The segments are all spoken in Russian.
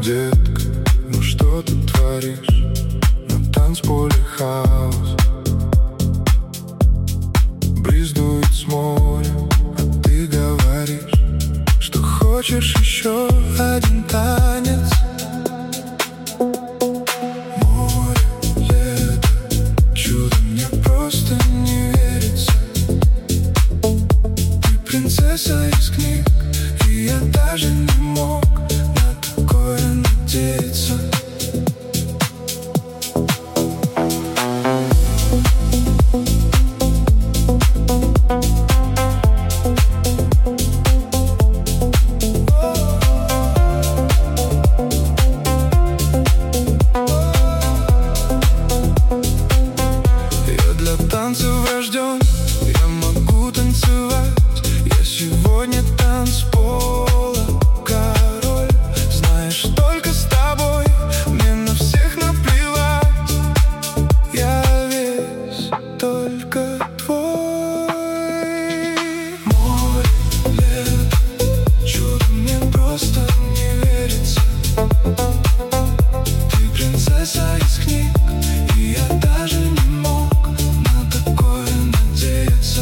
детка, ну что ты творишь? На танцполе хаос. Бриз дует с моря, а ты говоришь, что хочешь еще один танец. Море, лето, чудо, мне просто не верится. Ты принцесса из книг, и я даже не мог на такое надеяться. Я для танцев рожден, я могу танцевать. Я сегодня танцпола король. Знаешь, только с тобой мне на всех наплевать. Я весь только твой. Море, лето, чудо, мне просто не верится. Ты принцесса из книг, и я даже не мог на такое надеяться.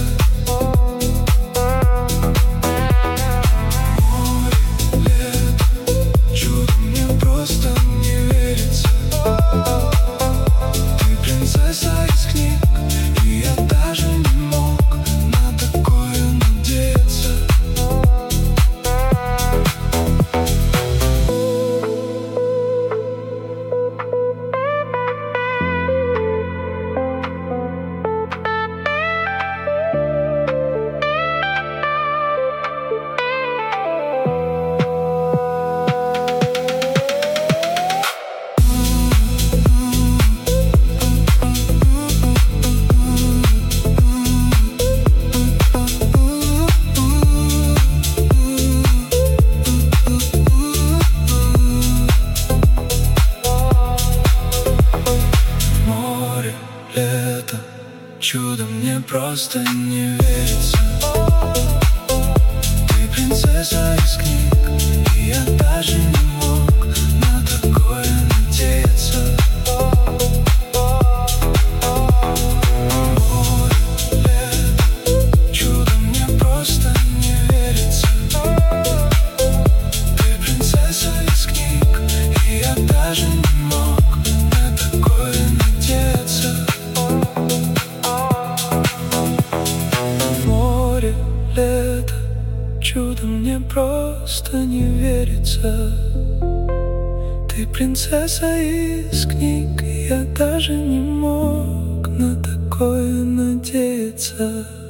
Море, лето, чудо, мне просто не верится. Ты принцесса из книг, и я даже не мог на такое надеяться. Море, лето, чудо, мне просто не верится. Ты принцесса из книг, и я даже не мог на такое надеяться. Море, лето, чудо, мне просто не верится. Ты принцесса из книг, и я даже не мог на такое надеяться. Море, лето, чудо, мне просто не верится. Ты принцесса из книг, и я даже не мог на такое надеяться.